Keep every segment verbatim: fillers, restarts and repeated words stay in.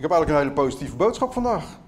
heb eigenlijk een hele positieve boodschap vandaag.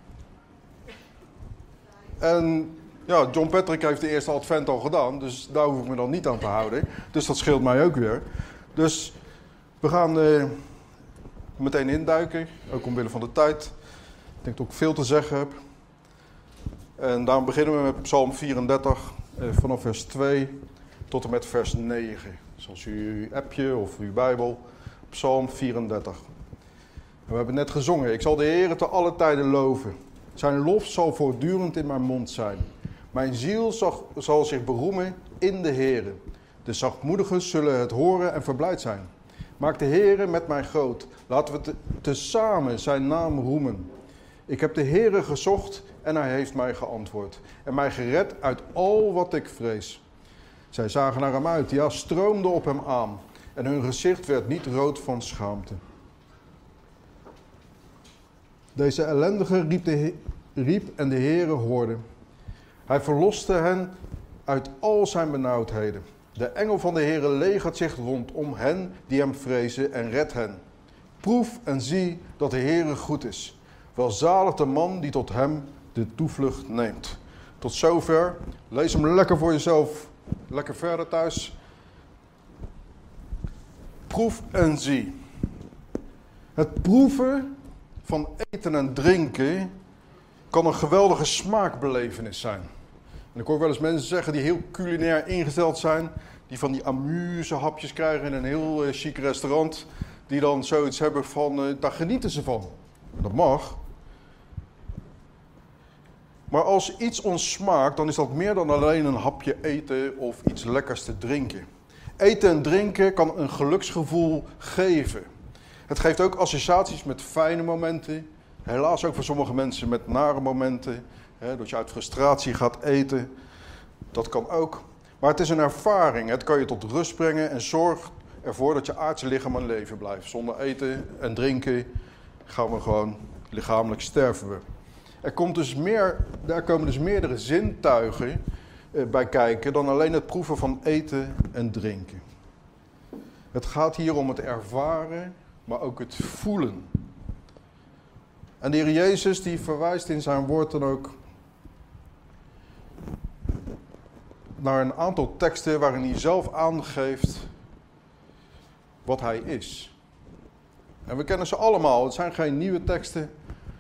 En ja, John Patrick heeft de eerste advent al gedaan, dus daar hoef ik me dan niet aan te houden. Dus dat scheelt mij ook weer. Dus we gaan uh, meteen induiken, ook omwille van de tijd. Ik denk dat ik veel te zeggen heb. En daarom beginnen we met Psalm vierendertig, uh, vanaf vers twee tot en met vers negen. Zoals u uw appje of uw Bijbel, Psalm vierendertig. En we hebben net gezongen, ik zal de Heere te alle tijden loven. Zijn lof zal voortdurend in mijn mond zijn. Mijn ziel zal, zal zich beroemen in de Heere. De zachtmoedigen zullen het horen en verblijd zijn. Maak de Heere met mij groot. Laten we te, tezamen zijn naam roemen. Ik heb de Heere gezocht en hij heeft mij geantwoord. En mij gered uit al wat ik vrees. Zij zagen naar hem uit, ja, stroomden op hem aan. En hun gezicht werd niet rood van schaamte. Deze ellendige riep, de, riep en de Heere hoorde. Hij verloste hen uit al zijn benauwdheden. De engel van de Heere legert zich rondom hen die hem vrezen en redt hen. Proef en zie dat de Heere goed is. Welzalig de man die tot hem de toevlucht neemt. Tot zover. Lees hem lekker voor jezelf. Lekker verder thuis. Proef en zie. Het proeven van eten en drinken kan een geweldige smaakbelevenis zijn. En ik hoor wel eens mensen zeggen die heel culinair ingesteld zijn, die van die amuse-hapjes krijgen in een heel uh, chic restaurant, die dan zoiets hebben van, uh, daar genieten ze van. Dat mag. Maar als iets ons smaakt, dan is dat meer dan alleen een hapje eten of iets lekkers te drinken. Eten en drinken kan een geluksgevoel geven. Het geeft ook associaties met fijne momenten. Helaas ook voor sommige mensen met nare momenten. Hè, dat je uit frustratie gaat eten. Dat kan ook. Maar het is een ervaring. Het kan je tot rust brengen en zorgt ervoor dat je aardse lichaam aan leven blijft. Zonder eten en drinken gaan we gewoon lichamelijk sterven we. Er komt dus meer, daar komen dus meerdere zintuigen eh, bij kijken dan alleen het proeven van eten en drinken. Het gaat hier om het ervaren, maar ook het voelen. En de Heer Jezus die verwijst in zijn woord dan ook naar een aantal teksten waarin hij zelf aangeeft wat hij is. En we kennen ze allemaal, het zijn geen nieuwe teksten.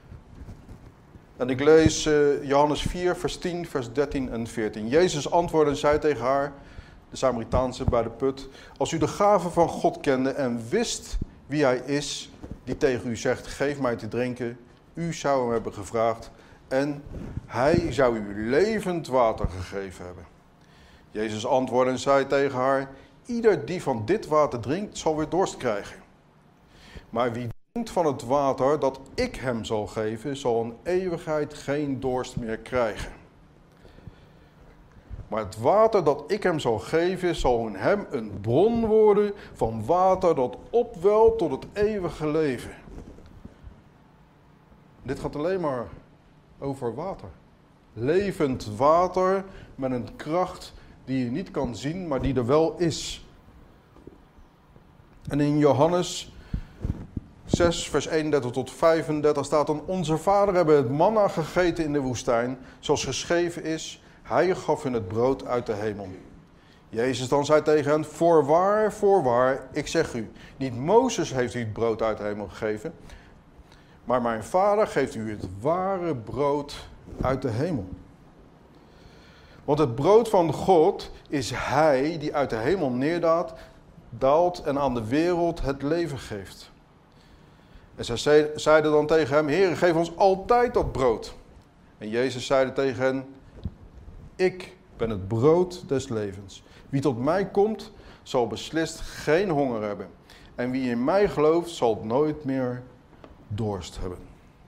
En ik lees uh, Johannes vier, vers tien, vers dertien en veertien. Jezus antwoordde en zei tegen haar, de Samaritaanse bij de put: als u de gave van God kende en wist wie hij is, die tegen u zegt, geef mij te drinken, u zou hem hebben gevraagd en hij zou u levend water gegeven hebben. Jezus antwoordde en zei tegen haar, ieder die van dit water drinkt, zal weer dorst krijgen. Maar wie drinkt van het water dat ik hem zal geven, zal in eeuwigheid geen dorst meer krijgen. Maar het water dat ik hem zal geven, zal in hem een bron worden van water dat opwelt tot het eeuwige leven. Dit gaat alleen maar over water. Levend water met een kracht die je niet kan zien, maar die er wel is. En in Johannes zes, vers eenendertig tot vijfendertig staat dan: onze vader hebben het manna gegeten in de woestijn, zoals geschreven is, hij gaf hun het brood uit de hemel. Jezus dan zei tegen hen, voorwaar, voorwaar, ik zeg u, niet Mozes heeft u het brood uit de hemel gegeven, maar mijn vader geeft u het ware brood uit de hemel. Want het brood van God is hij die uit de hemel neerdaalt, daalt en aan de wereld het leven geeft. En zij zeiden dan tegen hem, Heere, geef ons altijd dat brood. En Jezus zeide tegen hen, ik ben het brood des levens. Wie tot mij komt, zal beslist geen honger hebben. En wie in mij gelooft, zal nooit meer dorst hebben.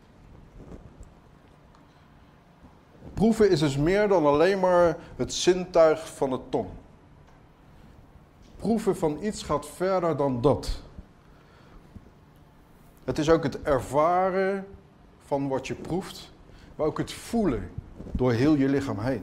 Proeven is dus meer dan alleen maar het zintuig van de tong. Proeven van iets gaat verder dan dat. Het is ook het ervaren van wat je proeft, maar ook het voelen door heel je lichaam heen.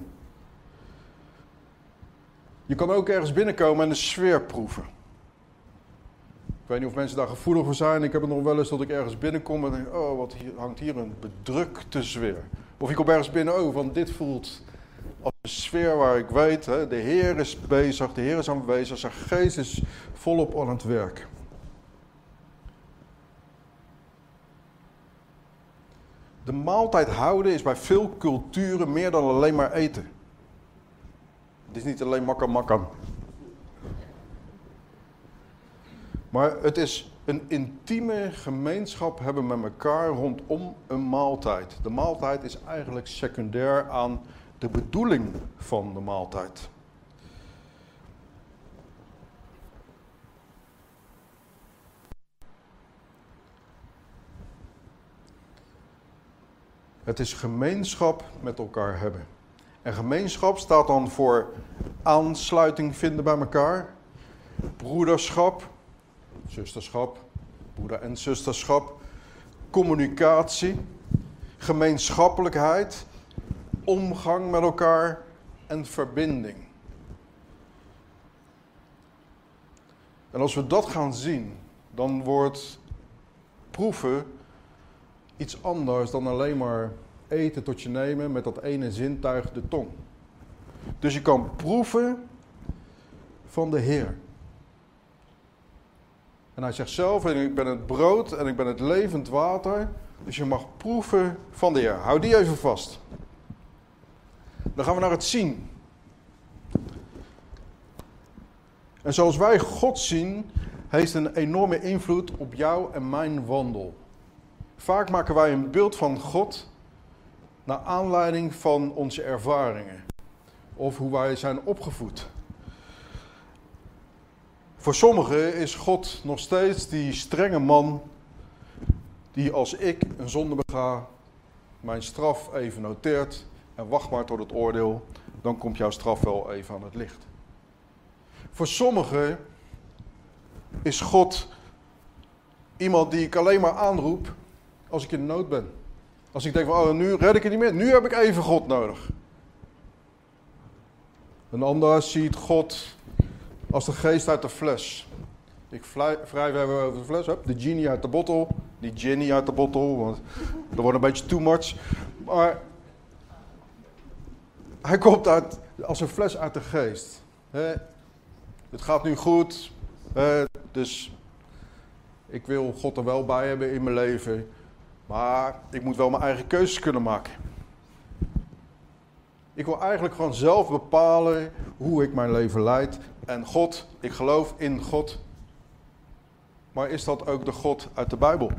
Je kan ook ergens binnenkomen en de sfeer proeven. Ik weet niet of mensen daar gevoelig voor zijn. Ik heb het nog wel eens dat ik ergens binnenkom en denk, oh, wat hier, hangt hier een bedrukte sfeer. Of ik kom ergens binnen, oh, want dit voelt als een sfeer waar ik weet, hè, de Heer is bezig, de Heer is aanwezig, zijn geest is volop aan het werk. De maaltijd houden is bij veel culturen meer dan alleen maar eten. Het is niet alleen makka makka. Maar het is een intieme gemeenschap hebben met elkaar rondom een maaltijd. De maaltijd is eigenlijk secundair aan de bedoeling van de maaltijd. Het is gemeenschap met elkaar hebben. En gemeenschap staat dan voor aansluiting vinden bij elkaar, broederschap, zusterschap, broeder- en zusterschap, communicatie, gemeenschappelijkheid, omgang met elkaar en verbinding. En als we dat gaan zien, dan wordt proeven iets anders dan alleen maar eten tot je nemen met dat ene zintuig, de tong. Dus je kan proeven van de Heer. En hij zegt zelf, ik ben het brood en ik ben het levend water. Dus je mag proeven van de Heer. Hou die even vast. Dan gaan we naar het zien. En zoals wij God zien, heeft een enorme invloed op jou en mijn wandel. Vaak maken wij een beeld van God naar aanleiding van onze ervaringen. Of hoe wij zijn opgevoed. Voor sommigen is God nog steeds die strenge man die als ik een zonde bega, mijn straf even noteert en wacht maar tot het oordeel, dan komt jouw straf wel even aan het licht. Voor sommigen is God iemand die ik alleen maar aanroep als ik in nood ben. Als ik denk van, oh, nu red ik het niet meer, nu heb ik even God nodig. Een ander ziet God als de geest uit de fles. Ik wrijf even over de fles, hup, de genie uit de bottle. Niet Jenny uit de bottle, want dat wordt een beetje too much. Maar hij komt uit, als een fles uit de geest. He, het gaat nu goed, he, dus ik wil God er wel bij hebben in mijn leven. Maar ik moet wel mijn eigen keuzes kunnen maken. Ik wil eigenlijk gewoon zelf bepalen hoe ik mijn leven leid. En God, ik geloof in God. Maar is dat ook de God uit de Bijbel?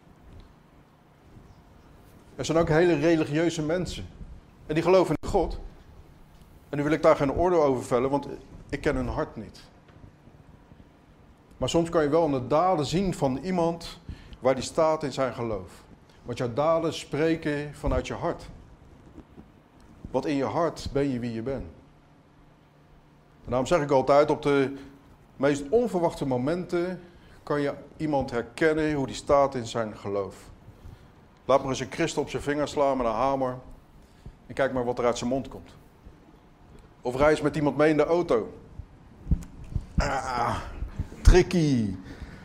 Er zijn ook hele religieuze mensen. En die geloven in God. En nu wil ik daar geen oordeel over vellen, want ik ken hun hart niet. Maar soms kan je wel aan de daden zien van iemand waar die staat in zijn geloof. Want jouw daden spreken vanuit je hart. Want in je hart ben je wie je bent. En daarom zeg ik altijd, op de meest onverwachte momenten kan je iemand herkennen hoe die staat in zijn geloof. Laat maar eens een christen op zijn vinger slaan met een hamer. En kijk maar wat er uit zijn mond komt. Of rij eens met iemand mee in de auto. Ah, tricky.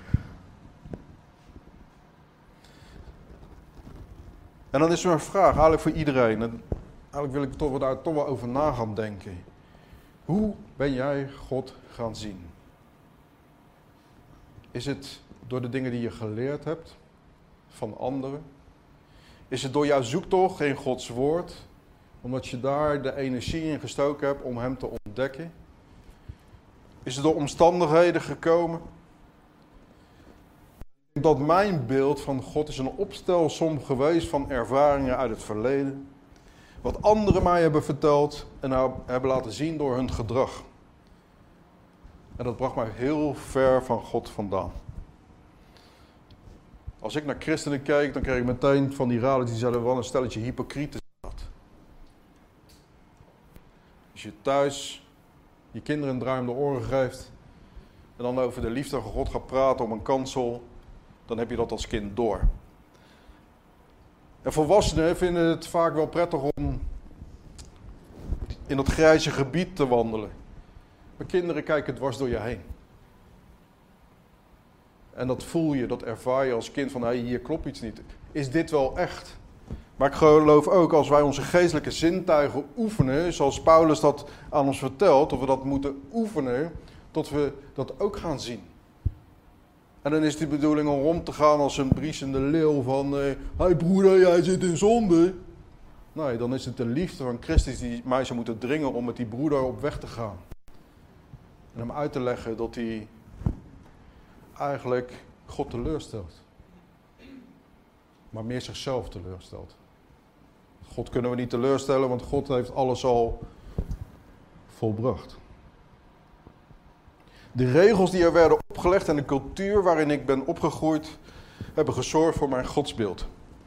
En dan is er een vraag, eigenlijk voor iedereen. En eigenlijk wil ik toch, daar toch wel over na gaan denken. Hoe ben jij God gaan zien? Is het door de dingen die je geleerd hebt van anderen? Is het door jouw zoektocht in Gods woord? Omdat je daar de energie in gestoken hebt om hem te ontdekken? Is het door omstandigheden gekomen? Ik denk dat mijn beeld van God is een opstelsom geweest van ervaringen uit het verleden. Wat anderen mij hebben verteld en hebben laten zien door hun gedrag. En dat bracht mij heel ver van God vandaan. Als ik naar christenen keek, dan kreeg ik meteen van die raden die zeiden wel een stelletje hypocrieten. Als je thuis je kinderen een draai om de oren geeft en dan over de liefde van God gaat praten om een kansel, dan heb je dat als kind door. En volwassenen vinden het vaak wel prettig om in dat grijze gebied te wandelen. Maar kinderen kijken dwars door je heen. En dat voel je, dat ervaar je als kind van, hé, hier klopt iets niet. Is dit wel echt? Maar ik geloof ook, als wij onze geestelijke zintuigen oefenen, zoals Paulus dat aan ons vertelt, dat we dat moeten oefenen, tot we dat ook gaan zien. En dan is die bedoeling om rond te gaan als een briesende leeuw van, hé hey broeder, jij zit in zonde. Nee, dan is het de liefde van Christus die mij zou moeten dringen om met die broeder op weg te gaan. En hem uit te leggen dat hij eigenlijk God teleurstelt. Maar meer zichzelf teleurstelt. God kunnen we niet teleurstellen, want God heeft alles al volbracht. De regels die er werden opgelegd en de cultuur waarin ik ben opgegroeid, hebben gezorgd voor mijn godsbeeld.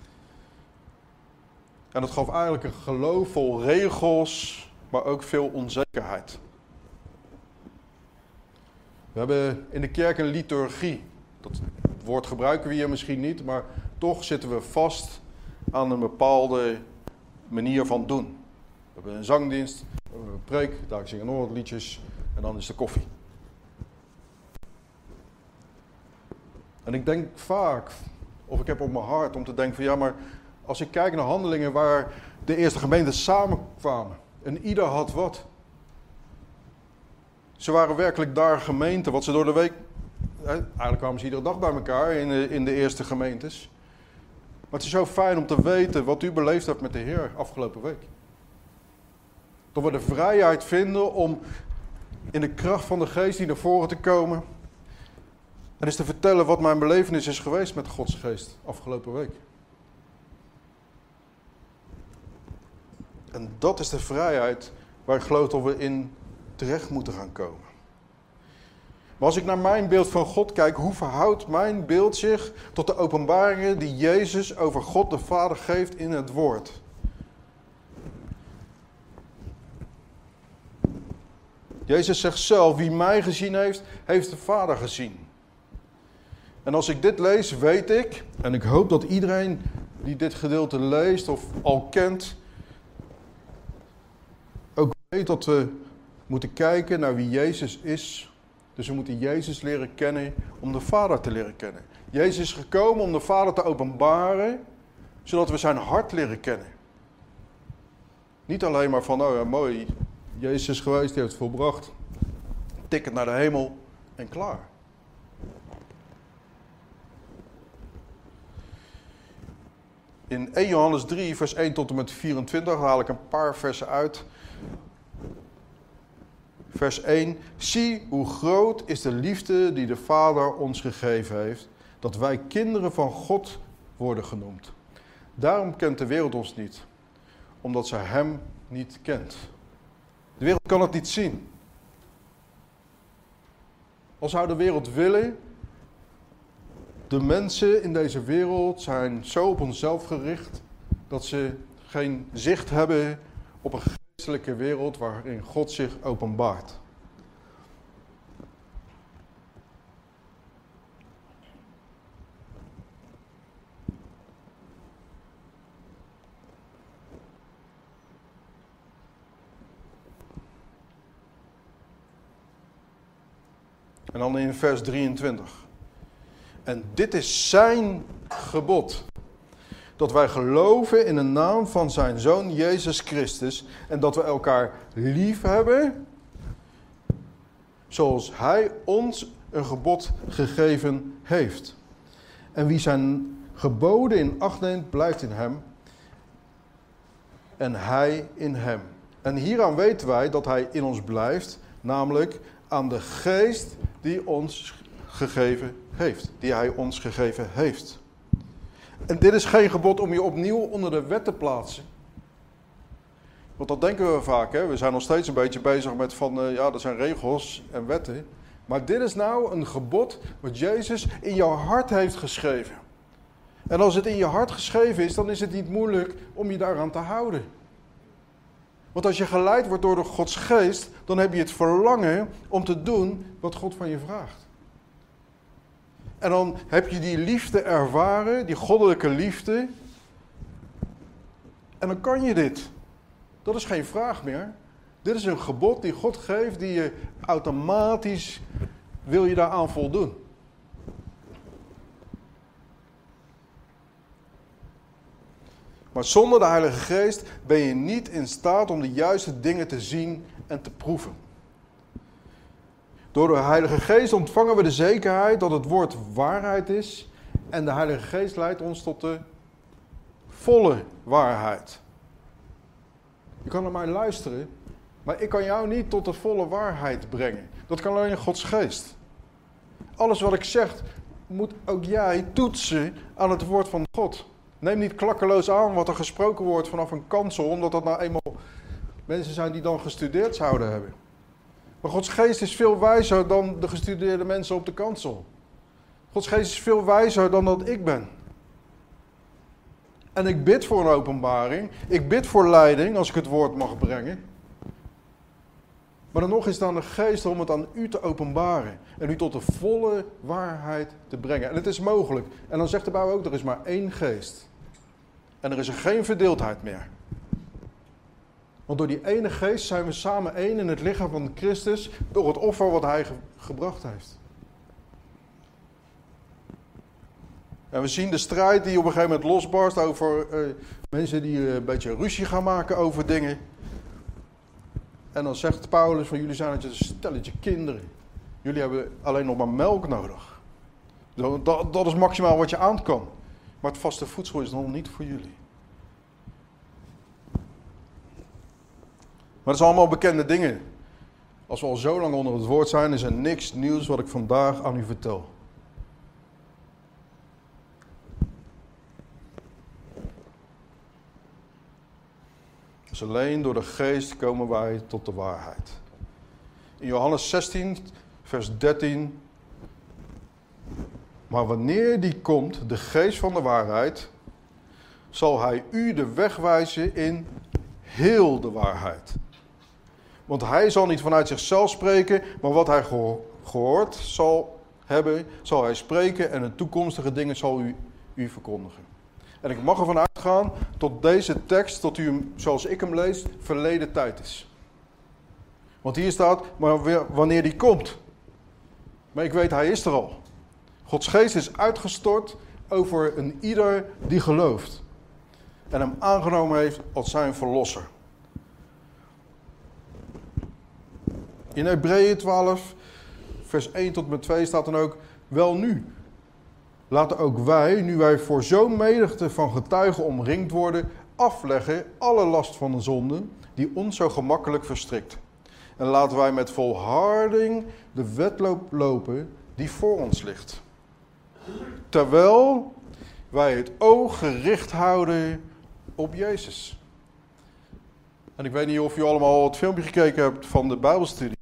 En dat gaf eigenlijk een geloof vol regels, maar ook veel onzekerheid. We hebben in de kerk een liturgie. Dat woord gebruiken we hier misschien niet, maar toch zitten we vast aan een bepaalde manier van doen. We hebben een zangdienst, we hebben een preek, daar zingen nog wat liedjes en dan is de koffie. En ik denk vaak, of ik heb op mijn hart om te denken van ja, maar als ik kijk naar handelingen waar de eerste gemeenten samenkwamen en ieder had wat. Ze waren werkelijk daar gemeente, wat ze door de week, eigenlijk kwamen ze iedere dag bij elkaar in de, in de eerste gemeentes. Maar het is zo fijn om te weten wat u beleefd hebt met de Heer afgelopen week. Dat we de vrijheid vinden om in de kracht van de geest die naar voren te komen. En eens te vertellen wat mijn belevenis is geweest met Gods geest afgelopen week. En dat is de vrijheid waar ik geloof dat we in terecht moeten gaan komen. Maar als ik naar mijn beeld van God kijk, hoe verhoudt mijn beeld zich tot de openbaringen die Jezus over God de Vader geeft in het woord? Jezus zegt zelf, wie mij gezien heeft, heeft de Vader gezien. En als ik dit lees, weet ik, en ik hoop dat iedereen die dit gedeelte leest of al kent, ook weet dat we moeten kijken naar wie Jezus is. Dus we moeten Jezus leren kennen om de Vader te leren kennen. Jezus is gekomen om de Vader te openbaren, zodat we zijn hart leren kennen. Niet alleen maar van, oh ja, mooi, Jezus is geweest, die heeft het volbracht. Ticket naar de hemel en klaar. In eerste Johannes drie, vers één tot en met vierentwintig haal ik een paar versen uit. Vers één. Zie hoe groot is de liefde die de Vader ons gegeven heeft, dat wij kinderen van God worden genoemd. Daarom kent de wereld ons niet, omdat zij hem niet kent. De wereld kan het niet zien. Al zou de wereld willen, de mensen in deze wereld zijn zo op onszelf gericht, dat ze geen zicht hebben op een geestelijke wereld waarin God zich openbaart. En dan in vers drieëntwintig. En dit is zijn gebod. Dat wij geloven in de naam van zijn Zoon Jezus Christus. En dat we elkaar lief hebben. Zoals hij ons een gebod gegeven heeft. En wie zijn geboden in acht neemt, blijft in hem. En hij in hem. En hieraan weten wij dat hij in ons blijft. Namelijk aan de geest die ons gegeven heeft. Die hij ons gegeven heeft. En dit is geen gebod om je opnieuw onder de wet te plaatsen. Want dat denken we vaak. Hè? We zijn nog steeds een beetje bezig met van, uh, ja, dat zijn regels en wetten. Maar dit is nou een gebod wat Jezus in jouw hart heeft geschreven. En als het in je hart geschreven is, dan is het niet moeilijk om je daaraan te houden. Want als je geleid wordt door de Gods geest, dan heb je het verlangen om te doen wat God van je vraagt. En dan heb je die liefde ervaren, die goddelijke liefde. En dan kan je dit. Dat is geen vraag meer. Dit is een gebod die God geeft, die je automatisch wil je daaraan voldoen. Maar zonder de Heilige Geest ben je niet in staat om de juiste dingen te zien en te proeven. Door de Heilige Geest ontvangen we de zekerheid dat het woord waarheid is. En de Heilige Geest leidt ons tot de volle waarheid. Je kan naar mij luisteren, maar ik kan jou niet tot de volle waarheid brengen. Dat kan alleen Gods Geest. Alles wat ik zeg, moet ook jij toetsen aan het woord van God. Neem niet klakkeloos aan wat er gesproken wordt vanaf een kansel, omdat dat nou eenmaal mensen zijn die dan gestudeerd zouden hebben. Maar Gods Geest is veel wijzer dan de gestudeerde mensen op de kansel. Gods Geest is veel wijzer dan dat ik ben. En ik bid voor een openbaring. Ik bid voor leiding, als ik het woord mag brengen. Maar dan nog is het aan de Geest om het aan u te openbaren. En u tot de volle waarheid te brengen. En het is mogelijk. En dan zegt de Bijbel ook, er is maar één Geest. En er is er geen verdeeldheid meer. Want door die ene Geest zijn we samen één in het lichaam van Christus. Door het offer wat Hij ge- gebracht heeft. En we zien de strijd die op een gegeven moment losbarst over uh, mensen die uh, een beetje ruzie gaan maken over dingen. En dan zegt Paulus van jullie zijn een stelletje kinderen. Jullie hebben alleen nog maar melk nodig. Dat, dat is maximaal wat je aan kan. Maar het vaste voedsel is nog niet voor jullie. Maar dat zijn allemaal bekende dingen. Als we al zo lang onder het woord zijn, is er niks nieuws wat ik vandaag aan u vertel. Dus alleen door de Geest komen wij tot de waarheid. In Johannes zestien, vers dertien. Maar wanneer die komt, de Geest van de waarheid, zal Hij u de weg wijzen in heel de waarheid. Want Hij zal niet vanuit zichzelf spreken, maar wat Hij gehoord zal hebben, zal Hij spreken en de toekomstige dingen zal u, u verkondigen. En ik mag ervan uitgaan tot deze tekst, tot u hem, zoals ik hem lees, verleden tijd is. Want hier staat, maar wanneer die komt. Maar ik weet, Hij is er al. Gods Geest is uitgestort over een ieder die gelooft. En hem aangenomen heeft als zijn verlosser. In Hebreeën twaalf, vers één tot en met twee staat dan ook, wel nu. Laten ook wij, nu wij voor zo'n menigte van getuigen omringd worden, afleggen alle last van de zonde die ons zo gemakkelijk verstrikt. En laten wij met volharding de wedloop lopen die voor ons ligt. Terwijl wij het oog gericht houden op Jezus. En ik weet niet of u allemaal het filmpje gekeken hebt van de Bijbelstudie.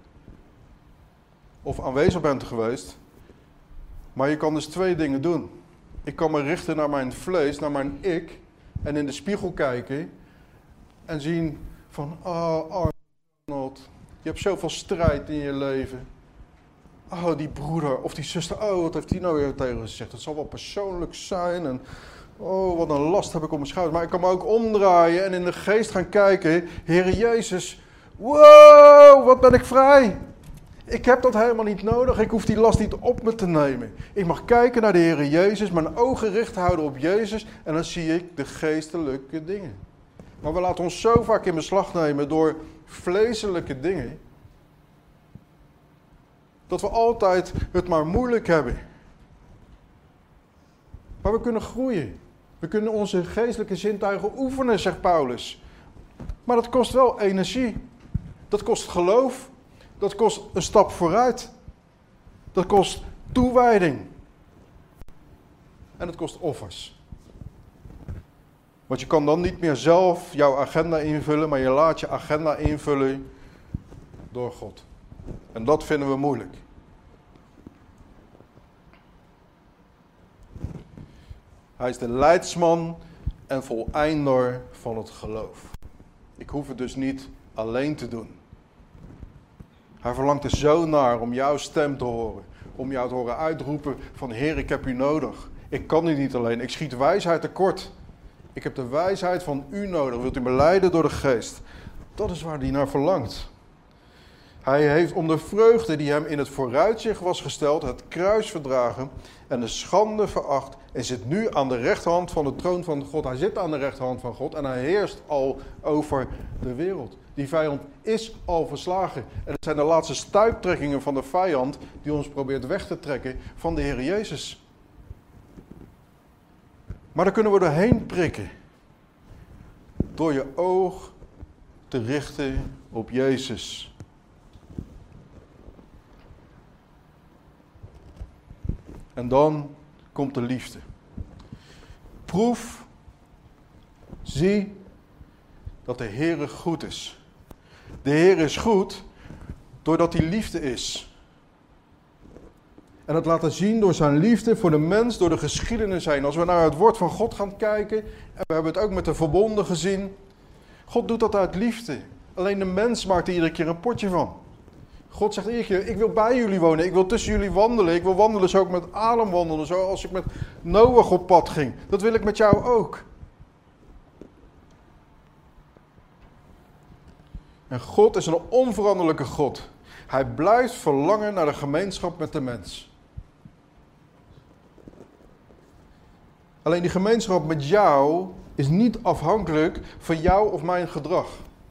Of aanwezig bent geweest. Maar je kan dus twee dingen doen. Ik kan me richten naar mijn vlees, naar mijn ik. En in de spiegel kijken. En zien van, oh Arnold, je hebt zoveel strijd in je leven. Oh, die broeder of die zuster, oh, wat heeft die nou weer tegen gezegd? Het zal wel persoonlijk zijn en oh, wat een last heb ik op mijn schouders. Maar ik kan me ook omdraaien en in de geest gaan kijken. Heere Jezus, wow, wat ben ik vrij. Ik heb dat helemaal niet nodig. Ik hoef die last niet op me te nemen. Ik mag kijken naar de Heere Jezus, mijn ogen gericht houden op Jezus en dan zie ik de geestelijke dingen. Maar we laten ons zo vaak in beslag nemen door vleeselijke dingen, dat we altijd het maar moeilijk hebben. Maar we kunnen groeien. We kunnen onze geestelijke zintuigen oefenen, zegt Paulus. Maar dat kost wel energie. Dat kost geloof. Dat kost een stap vooruit. Dat kost toewijding. En het kost offers. Want je kan dan niet meer zelf jouw agenda invullen, maar je laat je agenda invullen door God. En dat vinden we moeilijk. Hij is de leidsman en voleinder van het geloof. Ik hoef het dus niet alleen te doen. Hij verlangt er zo naar om jouw stem te horen. Om jou te horen uitroepen van Heer, ik heb u nodig. Ik kan u niet alleen. Ik schiet wijsheid tekort. Ik heb de wijsheid van u nodig. Wilt u me leiden door de geest? Dat is waar hij naar verlangt. Hij heeft om de vreugde die hem in het vooruitzicht was gesteld, het kruis verdragen en de schande veracht en zit nu aan de rechterhand van de troon van God. Hij zit aan de rechterhand van God en hij heerst al over de wereld. Die vijand is al verslagen. En het zijn de laatste stuiptrekkingen van de vijand die ons probeert weg te trekken van de Heer Jezus. Maar daar kunnen we doorheen prikken. Door je oog te richten op Jezus. En dan komt de liefde. Proef, zie dat de Heere goed is. De Heer is goed doordat hij liefde is. En dat laten zien door zijn liefde voor de mens, door de geschiedenis heen. Als we naar het woord van God gaan kijken, en we hebben het ook met de verbonden gezien. God doet dat uit liefde. Alleen de mens maakt er iedere keer een potje van. God zegt iedere keer, ik wil bij jullie wonen, ik wil tussen jullie wandelen. Ik wil wandelen zoals ik met Adam wandelde, zoals ik met Noach op pad ging. Dat wil ik met jou ook. En God is een onveranderlijke God. Hij blijft verlangen naar de gemeenschap met de mens. Alleen die gemeenschap met jou is niet afhankelijk van jou of mijn gedrag.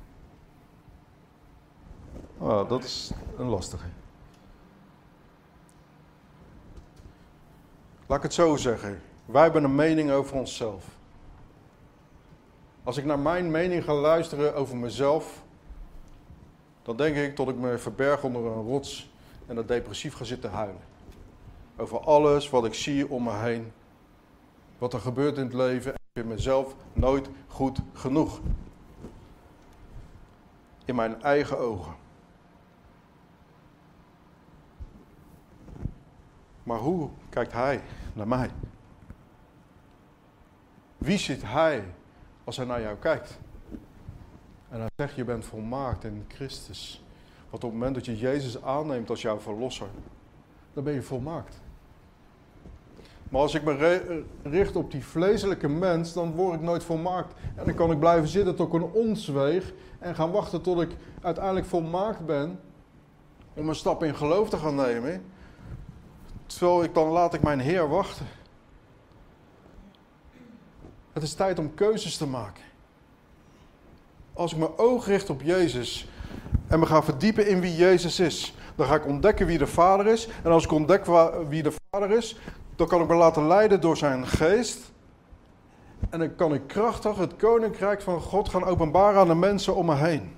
Oh, dat is een lastige. Laat ik het zo zeggen. Wij hebben een mening over onszelf. Als ik naar mijn mening ga luisteren over mezelf, dan denk ik tot ik me verberg onder een rots en dat depressief ga zitten huilen. Over alles wat ik zie om me heen. Wat er gebeurt in het leven. En ik vind mezelf nooit goed genoeg. In mijn eigen ogen. Maar hoe kijkt hij naar mij? Wie ziet hij als hij naar jou kijkt? En hij zegt, je bent volmaakt in Christus. Want op het moment dat je Jezus aanneemt als jouw verlosser, dan ben je volmaakt. Maar als ik me richt op die vleeselijke mens, dan word ik nooit volmaakt. En dan kan ik blijven zitten tot ik een ons weeg en gaan wachten tot ik uiteindelijk volmaakt ben om een stap in geloof te gaan nemen. Terwijl ik dan laat ik mijn Heer wachten. Het is tijd om keuzes te maken. Als ik mijn oog richt op Jezus en me ga verdiepen in wie Jezus is, dan ga ik ontdekken wie de Vader is. En als ik ontdek wie de Vader is, dan kan ik me laten leiden door zijn geest. En dan kan ik krachtig het koninkrijk van God gaan openbaren aan de mensen om me heen.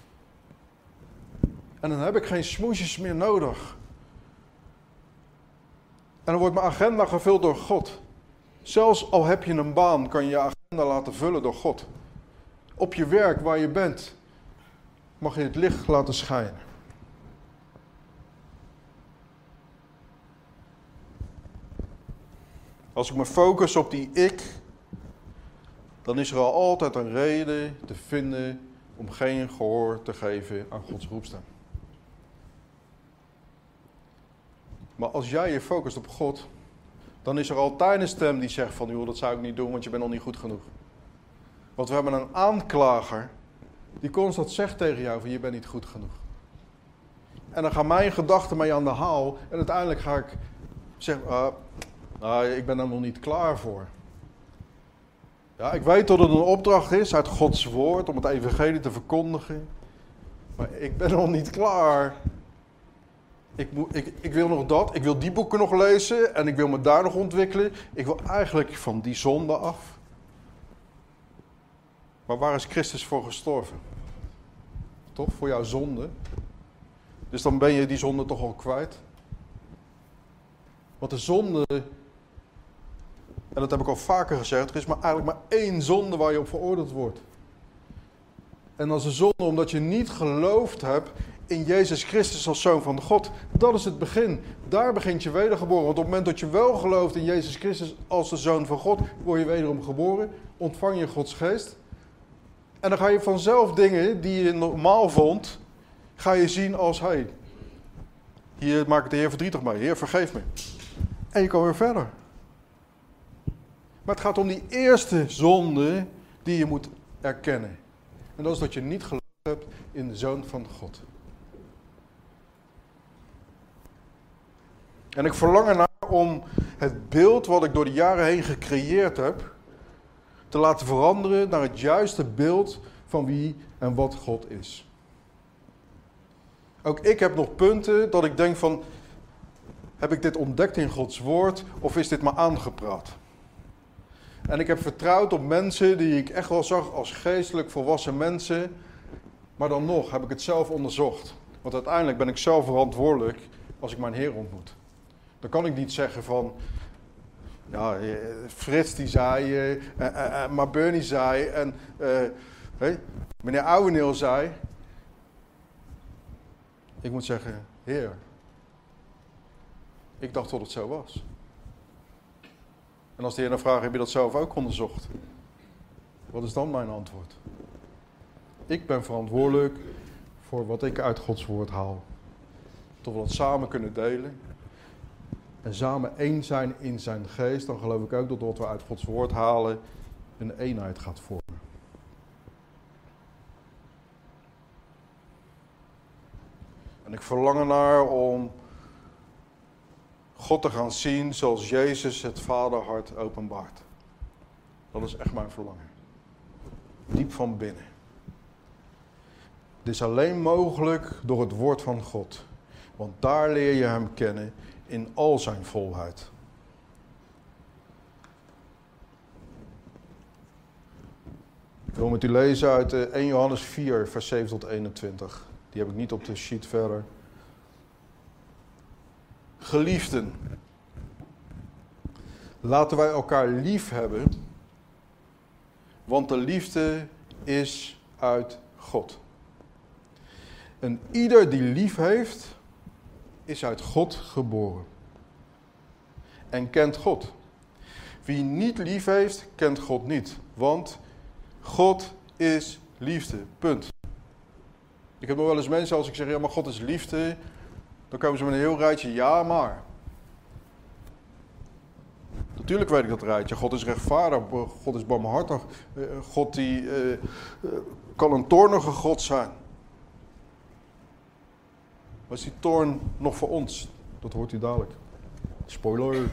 En dan heb ik geen smoesjes meer nodig. En dan wordt mijn agenda gevuld door God. Zelfs al heb je een baan, kan je je agenda laten vullen door God. Op je werk waar je bent, mag je het licht laten schijnen. Als ik me focus op die ik, dan is er al altijd een reden te vinden om geen gehoor te geven aan Gods roepstem. Maar als jij je focust op God, dan is er altijd een stem die zegt van, joh, dat zou ik niet doen, want je bent nog niet goed genoeg. Want we hebben een aanklager die constant zegt tegen jou van, je bent niet goed genoeg. En dan gaan mijn gedachten mee aan de haal en uiteindelijk ga ik zeggen, uh, nou, ik ben er nog niet klaar voor. Ja, ik weet dat het een opdracht is uit Gods woord om het evangelie te verkondigen. Maar ik ben nog niet klaar. Ik, moet, ik, ik wil nog dat, ik wil die boeken nog lezen en ik wil me daar nog ontwikkelen. Ik wil eigenlijk van die zonde af. Maar waar is Christus voor gestorven? Toch? Voor jouw zonde. Dus dan ben je die zonde toch al kwijt. Want de zonde, en dat heb ik al vaker gezegd, er is maar eigenlijk maar één zonde waar je op veroordeeld wordt. En dat is de zonde omdat je niet geloofd hebt in Jezus Christus als Zoon van God. Dat is het begin. Daar begint je wedergeboren. Want op het moment dat je wel gelooft in Jezus Christus als de Zoon van God, word je wederom geboren, ontvang je Gods geest. En dan ga je vanzelf dingen die je normaal vond, ga je zien als, hey, hier maak ik de Heer verdrietig mee. Heer, vergeef me. En je kan weer verder. Maar het gaat om die eerste zonde die je moet erkennen. En dat is dat je niet geloofd hebt in de Zoon van God. En ik verlang ernaar om het beeld wat ik door de jaren heen gecreëerd heb, te laten veranderen naar het juiste beeld van wie en wat God is. Ook ik heb nog punten dat ik denk van, heb ik dit ontdekt in Gods woord of is dit maar aangepraat? En ik heb vertrouwd op mensen die ik echt wel zag als geestelijk volwassen mensen, maar dan nog heb ik het zelf onderzocht. Want uiteindelijk ben ik zelf verantwoordelijk als ik mijn Heer ontmoet. Dan kan ik niet zeggen van, ja, Frits die zei, uh, uh, uh, maar Bernie zei en uh, hey, meneer Ouweneel zei. Ik moet zeggen, Heer, ik dacht dat het zo was. En als de Heer dan vraagt, heb je dat zelf ook onderzocht? Wat is dan mijn antwoord? Ik ben verantwoordelijk voor wat ik uit Gods woord haal. Tot we dat samen kunnen delen. En samen één zijn in zijn geest, dan geloof ik ook dat wat we uit Gods woord halen een eenheid gaat vormen. En ik verlang ernaar om God te gaan zien zoals Jezus het Vaderhart openbaart. Dat is echt mijn verlangen. Diep van binnen. Dit is alleen mogelijk door het woord van God. Want daar leer je hem kennen in al zijn volheid. Ik wil met u lezen uit eerste Johannes vier, vers zeven tot eenentwintig. Die heb ik niet op de sheet verder. Geliefden, laten wij elkaar lief hebben, want de liefde is uit God. En ieder die lief heeft, is uit God geboren. En kent God. Wie niet lief heeft, kent God niet. Want God is liefde. Punt. Ik heb nog wel eens mensen, als ik zeg, ja maar God is liefde, dan komen ze met een heel rijtje, ja maar. Natuurlijk weet ik dat rijtje. God is rechtvaardig, God is barmhartig. God die uh, uh, kan een toornige God zijn. Maar is die toorn nog voor ons? Dat hoort u dadelijk. Spoiler.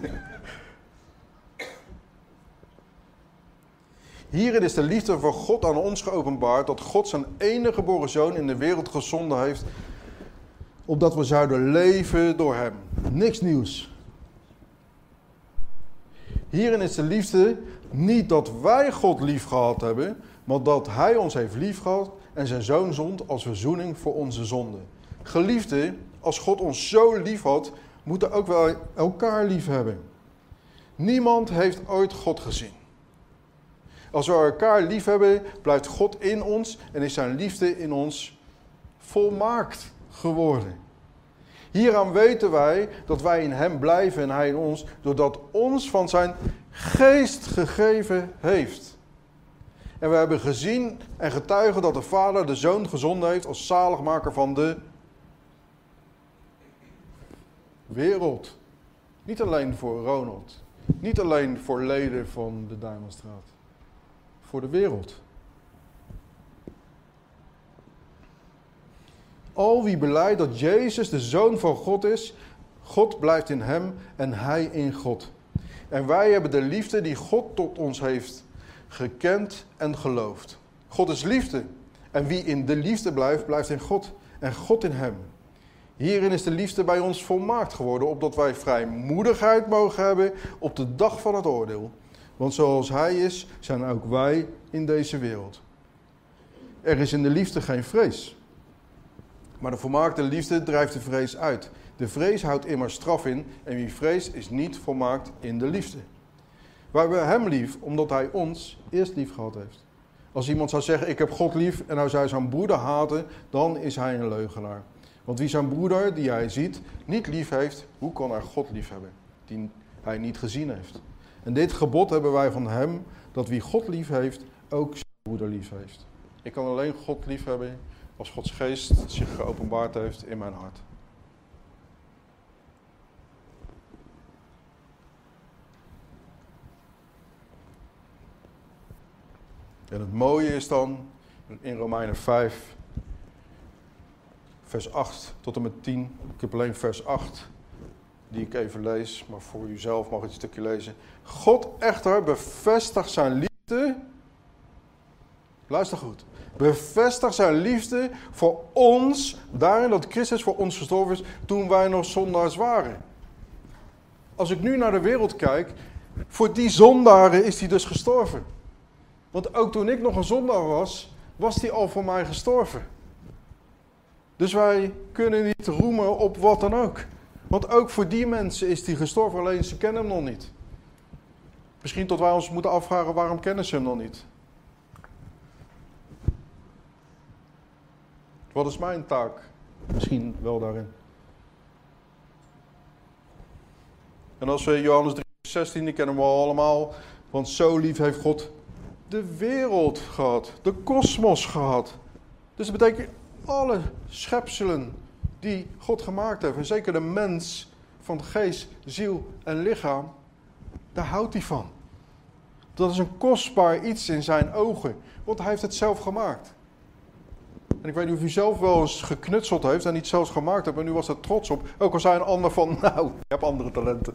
Hierin is de liefde van God aan ons geopenbaard, dat God zijn enige geboren zoon in de wereld gezonden heeft, opdat we zouden leven door hem. Niks nieuws. Hierin is de liefde niet dat wij God lief gehad hebben, maar dat hij ons heeft lief gehad en zijn zoon zond als verzoening voor onze zonden. Geliefden, als God ons zo lief had, moeten ook wel elkaar lief hebben. Niemand heeft ooit God gezien. Als we elkaar lief hebben, blijft God in ons en is zijn liefde in ons volmaakt geworden. Hieraan weten wij dat wij in hem blijven en hij in ons, doordat ons van zijn geest gegeven heeft. En we hebben gezien en getuigen dat de Vader de Zoon gezonden heeft als zaligmaker van de wereld. Niet alleen voor Ronald. Niet alleen voor leden van de Duimelstraat. Voor de wereld. Al wie belijdt dat Jezus de Zoon van God is, God blijft in hem en hij in God. En wij hebben de liefde die God tot ons heeft gekend en geloofd. God is liefde. En wie in de liefde blijft, blijft in God en God in hem. Hierin is de liefde bij ons volmaakt geworden, opdat wij vrijmoedigheid mogen hebben op de dag van het oordeel. Want zoals hij is, zijn ook wij in deze wereld. Er is in de liefde geen vrees. Maar de volmaakte liefde drijft de vrees uit. De vrees houdt immers straf in en wie vreest is niet volmaakt in de liefde. Wij hebben hem lief omdat hij ons eerst lief gehad heeft. Als iemand zou zeggen, ik heb God lief en nou zou zijn broeder haten, dan is hij een leugenaar. Want wie zijn broeder, die hij ziet, niet lief heeft, hoe kan hij God lief hebben, die hij niet gezien heeft? En dit gebod hebben wij van hem, dat wie God lief heeft, ook zijn broeder lief heeft. Ik kan alleen God lief hebben als Gods geest zich geopenbaard heeft in mijn hart. En het mooie is dan, in Romeinen vijf, vers acht tot en met tien, ik heb alleen vers acht, die ik even lees, maar voor uzelf mag ik het stukje lezen. God echter bevestigt zijn liefde, luister goed, bevestigt zijn liefde voor ons, daarin dat Christus voor ons gestorven is, toen wij nog zondaars waren. Als ik nu naar de wereld kijk, voor die zondaren is hij dus gestorven. Want ook toen ik nog een zondaar was, was hij al voor mij gestorven. Dus wij kunnen niet roemen op wat dan ook. Want ook voor die mensen is hij gestorven, alleen ze kennen hem nog niet. Misschien tot wij ons moeten afvragen, waarom kennen ze hem nog niet? Wat is mijn taak? Misschien wel daarin. En als we Johannes drie zestien, die kennen we al allemaal. Want zo lief heeft God de wereld gehad. De kosmos gehad. Dus dat betekent alle schepselen die God gemaakt heeft. En zeker de mens van geest, ziel en lichaam. Daar houdt hij van. Dat is een kostbaar iets in zijn ogen. Want hij heeft het zelf gemaakt. En ik weet niet of u zelf wel eens geknutseld heeft en niet zelfs gemaakt hebt. En u was er trots op. Ook al zei een ander van, nou, je hebt andere talenten.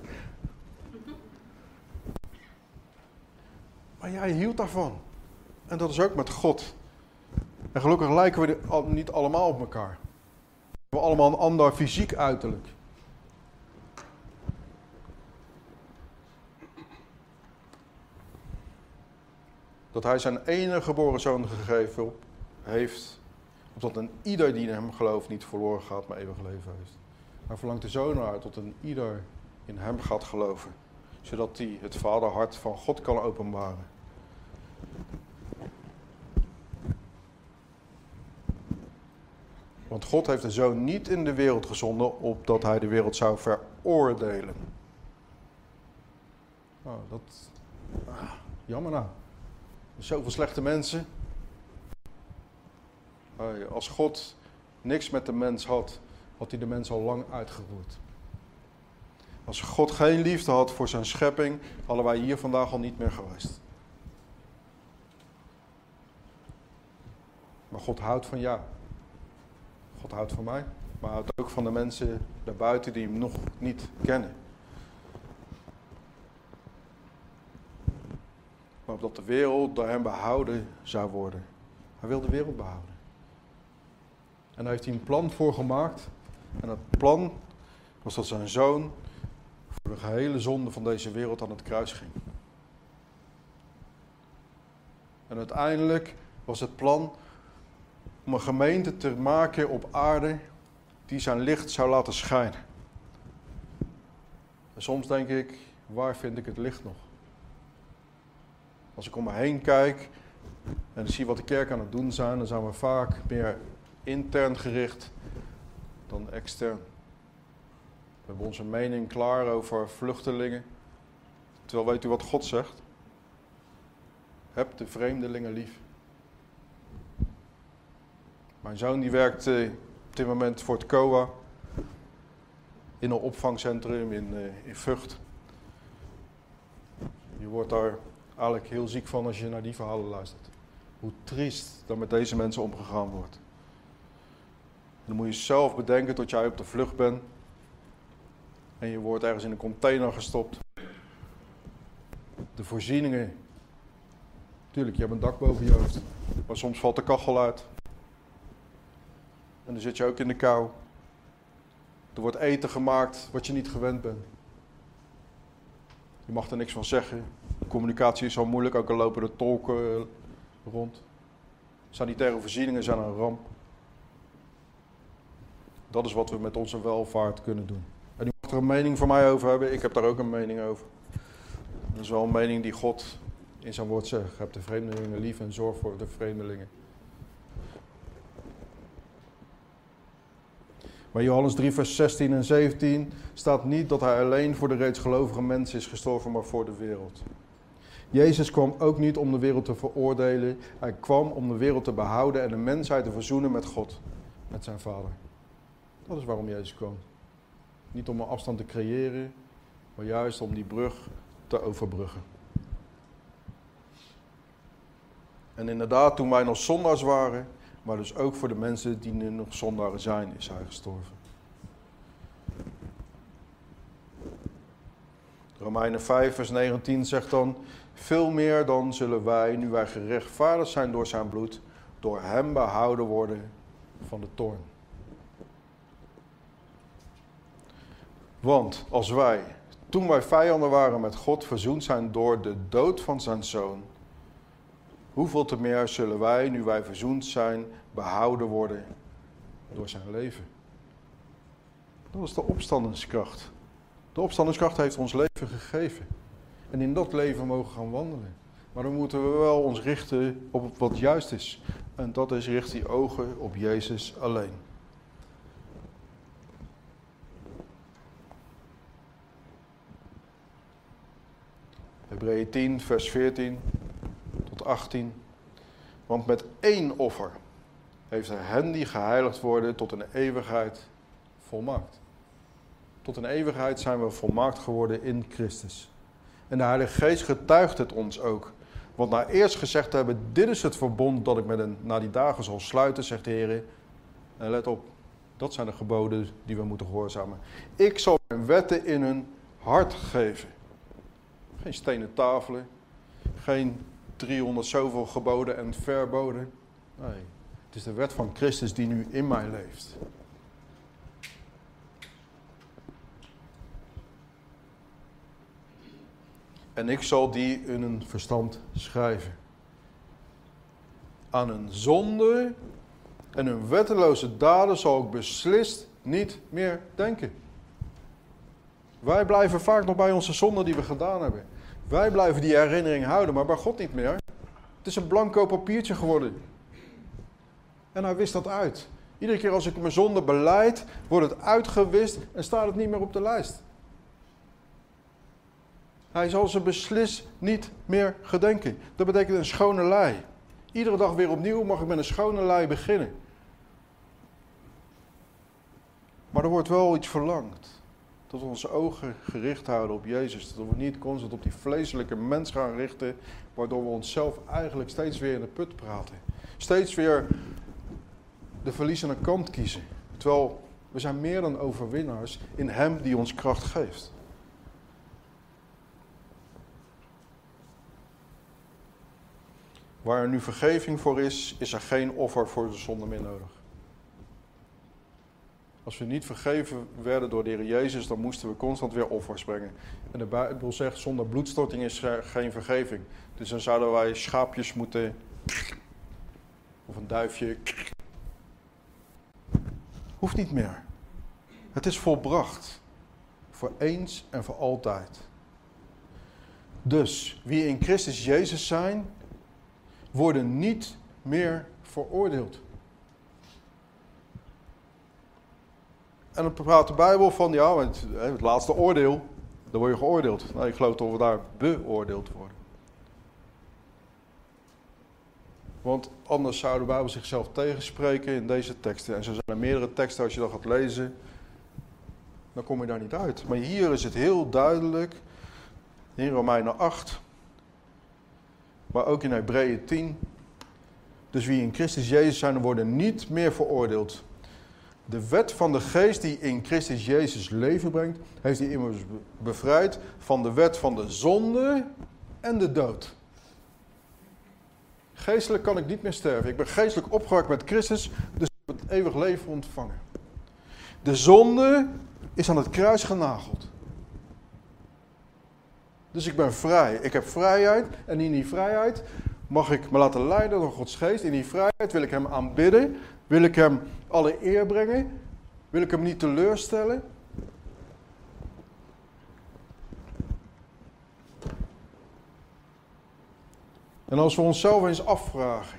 Maar jij hield daarvan. En dat is ook met God. En gelukkig lijken we niet allemaal op elkaar. We hebben allemaal een ander fysiek uiterlijk. Dat hij zijn enige geboren zoon gegeven heeft, opdat een ieder die in hem gelooft niet verloren gaat, maar eeuwig leven heeft. Hij verlangt de zoon naar tot een ieder in hem gaat geloven, zodat hij het vaderhart van God kan openbaren. Want God heeft de zoon niet in de wereld gezonden, opdat hij de wereld zou veroordelen. Oh, dat... Ah, jammer nou. Zoveel slechte mensen. Als God niks met de mens had, had hij de mens al lang uitgeroeid. Als God geen liefde had voor zijn schepping, hadden wij hier vandaag al niet meer geweest. Maar God houdt van jou. God houdt van mij, maar houdt ook van de mensen daarbuiten die hem nog niet kennen. Maar opdat de wereld door hem behouden zou worden. Hij wil de wereld behouden. En daar heeft hij een plan voor gemaakt. En dat plan was dat zijn zoon voor de gehele zonde van deze wereld aan het kruis ging. En uiteindelijk was het plan om een gemeente te maken op aarde die zijn licht zou laten schijnen. En soms denk ik, waar vind ik het licht nog? Als ik om me heen kijk en zie wat de kerk aan het doen zijn, dan zijn we vaak meer intern gericht dan extern. We hebben onze mening klaar over vluchtelingen. Terwijl weet u wat God zegt? Heb de vreemdelingen lief. Mijn zoon die werkt uh, op dit moment voor het C O A in een opvangcentrum in, uh, in Vught. Je wordt daar eigenlijk heel ziek van als je naar die verhalen luistert. Hoe triest dan met deze mensen omgegaan wordt. En dan moet je zelf bedenken tot jij op de vlucht bent. En je wordt ergens in een container gestopt. De voorzieningen. Tuurlijk, je hebt een dak boven je hoofd. Maar soms valt de kachel uit. En dan zit je ook in de kou. Er wordt eten gemaakt wat je niet gewend bent. Je mag er niks van zeggen. De communicatie is zo moeilijk, ook al lopen de tolken rond. Sanitaire voorzieningen zijn een ramp. Dat is wat we met onze welvaart kunnen doen. En u mag er een mening van mij over hebben, ik heb daar ook een mening over. Dat is wel een mening die God in zijn woord zegt. Heb de vreemdelingen lief en zorg voor de vreemdelingen. Maar Johannes drie vers zestien en zeventien staat niet dat hij alleen voor de reeds gelovige mensen is gestorven, maar voor de wereld. Jezus kwam ook niet om de wereld te veroordelen. Hij kwam om de wereld te behouden en de mensheid te verzoenen met God, met zijn Vader. Dat is waarom Jezus kwam. Niet om een afstand te creëren, maar juist om die brug te overbruggen. En inderdaad, toen wij nog zondaars waren, maar dus ook voor de mensen die nu nog zondaren zijn, is hij gestorven. Romeinen vijf vers negentien zegt dan: veel meer dan zullen wij, nu wij gerechtvaardigd zijn door zijn bloed, door hem behouden worden van de toorn. Want als wij, toen wij vijanden waren met God, verzoend zijn door de dood van zijn zoon, hoeveel te meer zullen wij, nu wij verzoend zijn, behouden worden door zijn leven. Dat is de opstandingskracht. De opstandingskracht heeft ons leven gegeven. En in dat leven mogen we gaan wandelen. Maar dan moeten we wel ons richten op wat juist is. En dat is richt die ogen op Jezus alleen. Hebreeën tien vers veertien tot achttien. Want met één offer heeft hij hen die geheiligd worden tot een eeuwigheid volmaakt. Tot een eeuwigheid zijn we volmaakt geworden in Christus. En de Heilige Geest getuigt het ons ook. Want na eerst gezegd te hebben, dit is het verbond dat ik met hen na die dagen zal sluiten, zegt de Heer. En let op, dat zijn de geboden die we moeten gehoorzamen. Ik zal mijn wetten in hun hart geven. Geen stenen tafelen, geen driehonderd zoveel geboden en verboden. Nee, het is de wet van Christus die nu in mij leeft. En ik zal die in hun verstand schrijven. Aan hun zonde en hun wetteloze daden zal ik beslist niet meer denken. Wij blijven vaak nog bij onze zonden die we gedaan hebben. Wij blijven die herinnering houden, maar bij God niet meer. Het is een blanco papiertje geworden. En hij wist dat uit. Iedere keer als ik mijn zonde belijd, wordt het uitgewist en staat het niet meer op de lijst. Hij zal ze beslist niet meer gedenken. Dat betekent een schone lei. Iedere dag weer opnieuw mag ik met een schone lei beginnen. Maar er wordt wel iets verlangd. Dat we onze ogen gericht houden op Jezus. Dat we niet constant op die vleeselijke mens gaan richten. Waardoor we onszelf eigenlijk steeds weer in de put praten. Steeds weer de verliezende kant kiezen. Terwijl we zijn meer dan overwinnaars in Hem die ons kracht geeft. Waar er nu vergeving voor is, is er geen offer voor de zonde meer nodig. Als we niet vergeven werden door de Heer Jezus, dan moesten we constant weer offers brengen. En de Bijbel zegt, zonder bloedstorting is er geen vergeving. Dus dan zouden wij schaapjes moeten, of een duifje. Hoeft niet meer. Het is volbracht. Voor eens en voor altijd. Dus, wie in Christus Jezus zijn, worden niet meer veroordeeld. En dan praat de Bijbel van, ja, het, het laatste oordeel, dan word je geoordeeld. Nou, ik geloof dat we daar beoordeeld worden. Want anders zou de Bijbel zichzelf tegenspreken in deze teksten. En zo zijn er meerdere teksten, als je dat gaat lezen, dan kom je daar niet uit. Maar hier is het heel duidelijk, in Romeinen acht, maar ook in Hebreeën tien. Dus wie in Christus Jezus zijn, worden niet meer veroordeeld. De wet van de geest die in Christus Jezus leven brengt, heeft hij immers bevrijd van de wet van de zonde en de dood. Geestelijk kan ik niet meer sterven. Ik ben geestelijk opgewekt met Christus, dus ik heb het eeuwig leven ontvangen. De zonde is aan het kruis genageld. Dus ik ben vrij. Ik heb vrijheid en in die vrijheid mag ik me laten leiden door Gods geest. In die vrijheid wil ik Hem aanbidden. Wil ik Hem alle eer brengen. Wil ik Hem niet teleurstellen. En als we onszelf eens afvragen.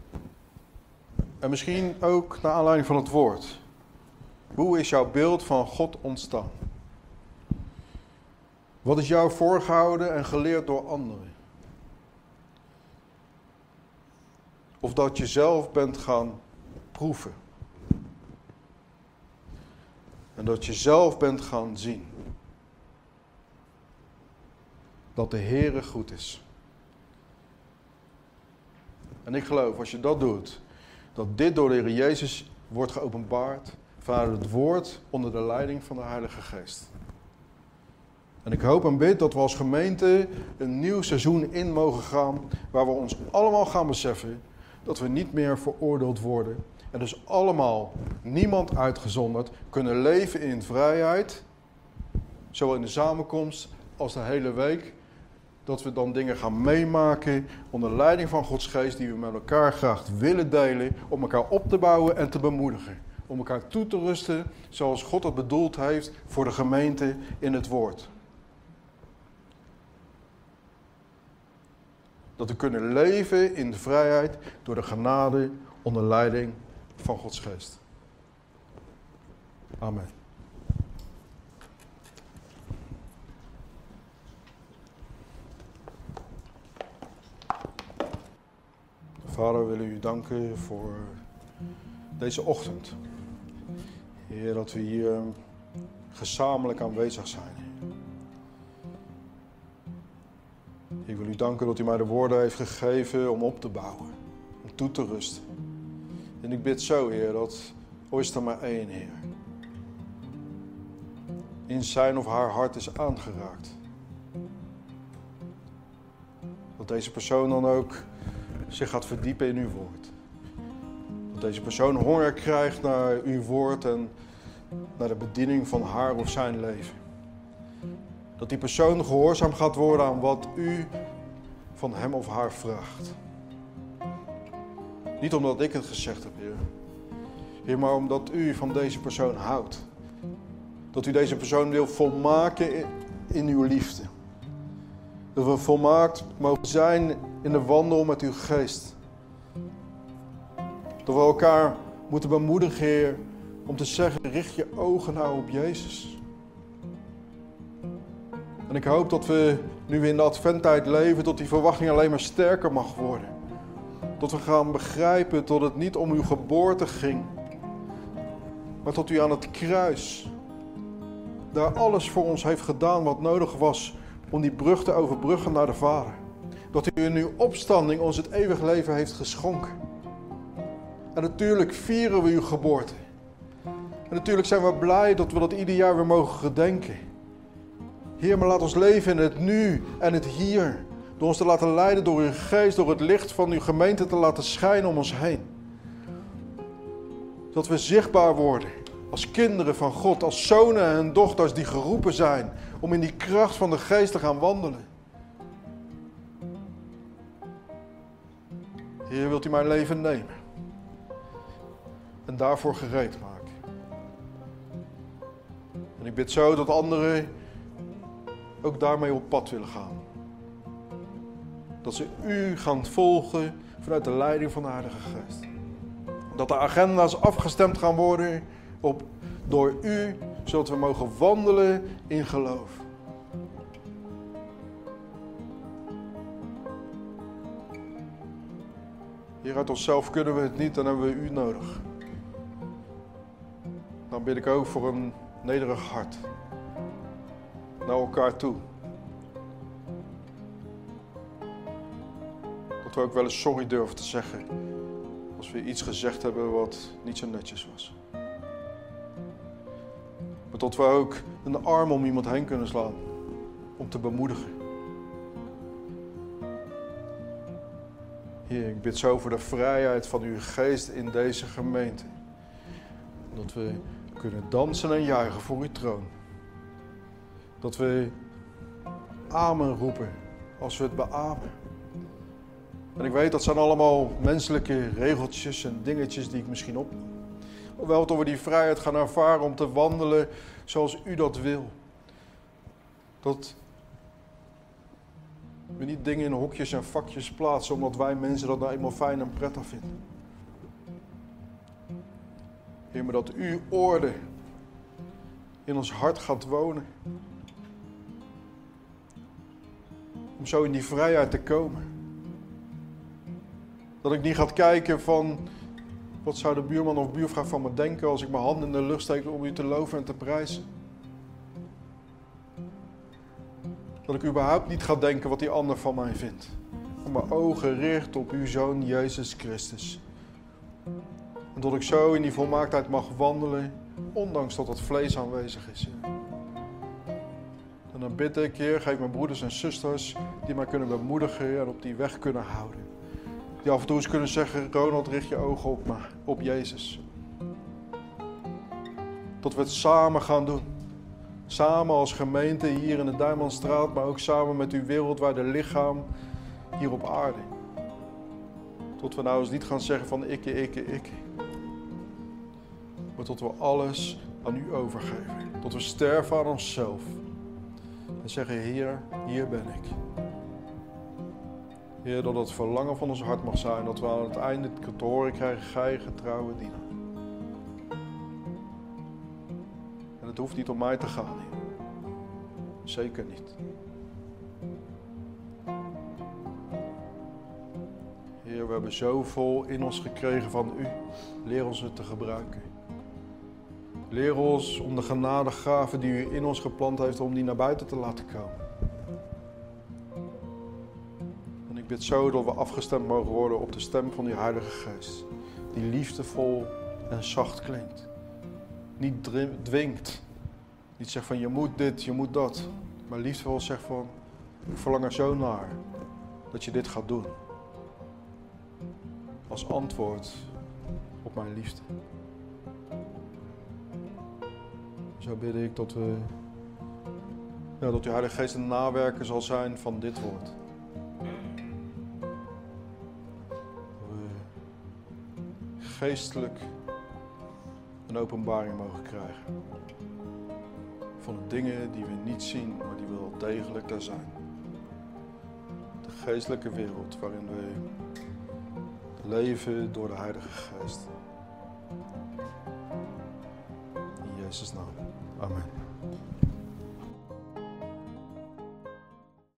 En misschien ook naar aanleiding van het woord. Hoe is jouw beeld van God ontstaan? Wat is jou voorgehouden en geleerd door anderen? Of dat je zelf bent gaan proeven. En dat je zelf bent gaan zien. Dat de Heere goed is. En ik geloof, als je dat doet, dat dit door de Heer Jezus wordt geopenbaard vanuit het woord onder de leiding van de Heilige Geest. En ik hoop en bid dat we als gemeente een nieuw seizoen in mogen gaan, waar we ons allemaal gaan beseffen dat we niet meer veroordeeld worden. En dus allemaal, niemand uitgezonderd, kunnen leven in vrijheid, zowel in de samenkomst als de hele week. Dat we dan dingen gaan meemaken onder leiding van Gods geest die we met elkaar graag willen delen, om elkaar op te bouwen en te bemoedigen. Om elkaar toe te rusten zoals God het bedoeld heeft voor de gemeente in het woord. Dat we kunnen leven in de vrijheid door de genade onder leiding van Gods geest. Amen. Vader, we willen u danken voor deze ochtend. Heer, dat we hier gezamenlijk aanwezig zijn. Ik wil u danken dat u mij de woorden heeft gegeven om op te bouwen, om toe te rusten. En ik bid zo, Heer, dat er is er maar één, Heer, in zijn of haar hart is aangeraakt. Dat deze persoon dan ook zich gaat verdiepen in uw woord. Dat deze persoon honger krijgt naar uw woord en naar de bediening van haar of zijn leven. Dat die persoon gehoorzaam gaat worden aan wat u van hem of haar vraagt. Niet omdat ik het gezegd heb, Heer. Heer, maar omdat u van deze persoon houdt. Dat u deze persoon wil volmaken in, in uw liefde. Dat we volmaakt mogen zijn in de wandel met uw geest. Dat we elkaar moeten bemoedigen, Heer, om te zeggen, richt je ogen nou op Jezus. En ik hoop dat we, nu we in de adventtijd leven, dat die verwachting alleen maar sterker mag worden. Dat we gaan begrijpen dat het niet om uw geboorte ging, maar dat u aan het kruis daar alles voor ons heeft gedaan wat nodig was om die brug te overbruggen naar de Vader. Dat u in uw opstanding ons het eeuwig leven heeft geschonken. En natuurlijk vieren we uw geboorte. En natuurlijk zijn we blij dat we dat ieder jaar weer mogen gedenken. Heer, maar laat ons leven in het nu en het hier. Door ons te laten leiden door uw geest, door het licht van uw gemeente te laten schijnen om ons heen. Dat we zichtbaar worden als kinderen van God, als zonen en dochters die geroepen zijn om in die kracht van de geest te gaan wandelen. Heer, wilt u mijn leven nemen en daarvoor gereed maken. En ik bid zo dat anderen ook daarmee op pad willen gaan. Dat ze u gaan volgen vanuit de leiding van de Heilige Geest. Dat de agenda's afgestemd gaan worden op, door u, zodat we mogen wandelen in geloof. Hier uit onszelf kunnen we het niet, dan hebben we u nodig. Dan bid ik ook voor een nederig hart. Naar elkaar toe. Dat we ook wel eens sorry durven te zeggen als we iets gezegd hebben wat niet zo netjes was. Maar dat we ook een arm om iemand heen kunnen slaan om te bemoedigen. Heer, ik bid zo voor de vrijheid van uw geest in deze gemeente. Dat we kunnen dansen en juichen voor uw troon. Dat we amen roepen als we het beamen. En ik weet dat zijn allemaal menselijke regeltjes en dingetjes die ik misschien opnoem. Maar wel dat we die vrijheid gaan ervaren om te wandelen zoals u dat wil. Dat we niet dingen in hokjes en vakjes plaatsen omdat wij mensen dat nou eenmaal fijn en prettig vinden. Heer, maar dat uw orde in ons hart gaat wonen. Om zo in die vrijheid te komen. Dat ik niet ga kijken van, wat zou de buurman of buurvrouw van me denken als ik mijn handen in de lucht steek om u te loven en te prijzen. Dat ik überhaupt niet ga denken wat die ander van mij vindt. Maar mijn ogen richt op uw Zoon Jezus Christus. En dat ik zo in die volmaaktheid mag wandelen, ondanks dat het vlees aanwezig is. En dan bid ik, Heer, geef mijn broeders en zusters die mij kunnen bemoedigen en op die weg kunnen houden. Die af en toe eens kunnen zeggen, Ronald, richt je ogen op me, op Jezus. Dat we het samen gaan doen. Samen als gemeente hier in de Duimanstraat, maar ook samen met uw wereldwijde lichaam hier op aarde. Tot we nou eens niet gaan zeggen van ikke, ikke, ikke. Maar tot we alles aan u overgeven. Tot we sterven aan onszelf. En zeggen, Heer, hier ben ik. Heer, dat het verlangen van ons hart mag zijn. Dat we aan het einde te horen krijgen, gij getrouwe dienaar. En het hoeft niet om mij te gaan, Heer. Zeker niet. Heer, we hebben zoveel in ons gekregen van u. Leer ons het te gebruiken. Leer ons om de genadegaven die u in ons geplant heeft, om die naar buiten te laten komen. En ik bid zo dat we afgestemd mogen worden op de stem van uw Heilige Geest. Die liefdevol en zacht klinkt. Niet dwingt. Niet zegt van je moet dit, je moet dat. Maar liefdevol zegt van ik verlang er zo naar dat je dit gaat doen. Als antwoord op mijn liefde. Zo bid ik dat we, ja, dat uw Heilige Geest een nawerker zal zijn van dit woord. Dat we geestelijk een openbaring mogen krijgen. Van de dingen die we niet zien, maar die wel degelijk daar zijn. De geestelijke wereld waarin we leven door de Heilige Geest. In Jezus' naam. Amen.